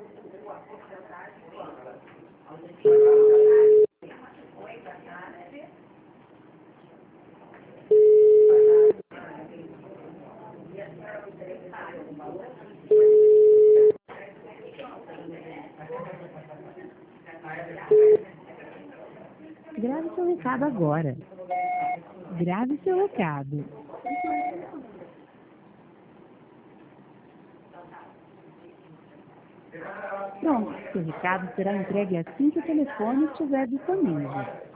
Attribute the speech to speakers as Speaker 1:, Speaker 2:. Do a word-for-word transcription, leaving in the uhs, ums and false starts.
Speaker 1: Grave seu recado agora. Grave seu recado. Pronto, seu recado será entregue assim que o telefone estiver disponível.